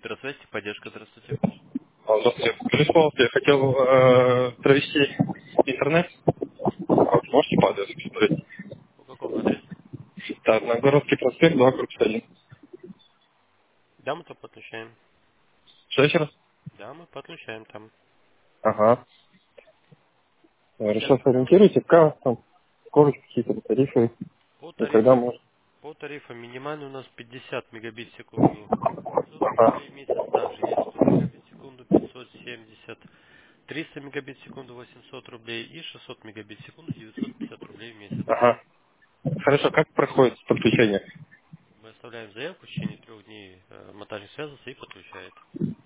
Здравствуйте, поддержка, здравствуйте. Здравствуйте. Скажите, пожалуйста, я хотел провести интернет. Вот, можете по адресу посмотреть? По какому адресу? Так, на Городский проспект, 2, корпус 1. Да, мы там подключаем. Что еще раз? Да, мы подключаем там. Ага. Хотели Решил когда? сориентируйте, как там, скорость, какие-то тарифы, По и когда тарифам, можно. по тарифам минимальный у нас 50 мегабит в секунду. 500 Ага. рублей в месяц также есть. 100 мегабит в секунду 570. 300 мегабит в секунду 800 рублей. И 600 мегабит в секунду 950 рублей в месяц. Ага. Хорошо, как проходит подключение? Мы оставляем заявку, в течение 3 дней монтажник связывается и подключает.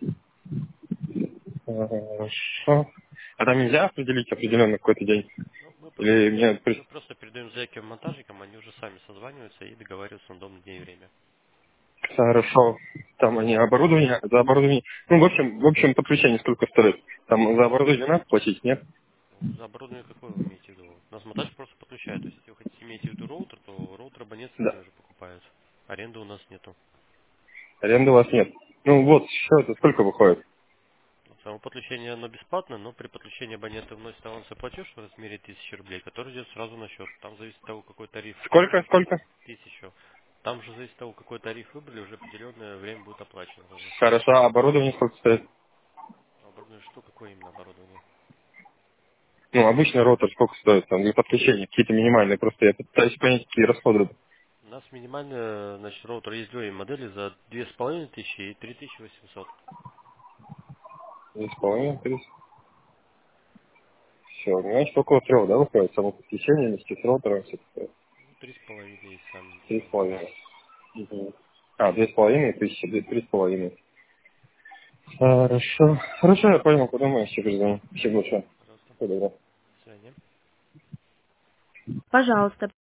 Хорошо. А там нельзя определить определенный какой-то день? Ну, Или мне... мы просто передаем заявки монтажникам, они уже сами созваниваются и договариваются на удобный день и время. Хорошо. Там они оборудование, за оборудование. Ну, в общем, подключение сколько стоит? Там за оборудование надо платить, нет? Ну, за оборудование какое вы имеете в виду? Нас монтаж просто подключает. То есть, если вы хотите иметь в виду роутер, то роутер абонент Да. сами уже покупают. Аренды у нас нету. Аренды у вас нет. Ну вот, что это, сколько выходит? Само подключение оно бесплатно, но при подключении абонента вносит авансовый платеж в размере 1000 рублей, который идет сразу на счет. Там зависит от того, какой тариф Сколько, выбрали. сколько? 1000. Там же зависит от того, какой тариф выбрали, уже определенное время будет оплачено уже. Хорошо, а оборудование сколько стоит? Оборудование что? Какое именно оборудование? Ну, обычный роутер сколько стоит там для подключения? Какие-то минимальные, просто я пытаюсь понять, какие расходы. У нас минимально, значит, роутер есть две модели за 2500 и 3800. 2,5, 3. Все, значит, около 3, да, выходит само подключение вместе с роутером, все такое. Ну, 3,5 есть сам дизайн. 3,5. Мгм. А, 2,5 тысячи, 3,5. Хорошо. Хорошо, я понял, подумаю, все перезвоню. Спасибо большое. Пожалуйста. Всего доброго. До свидания. Пожалуйста,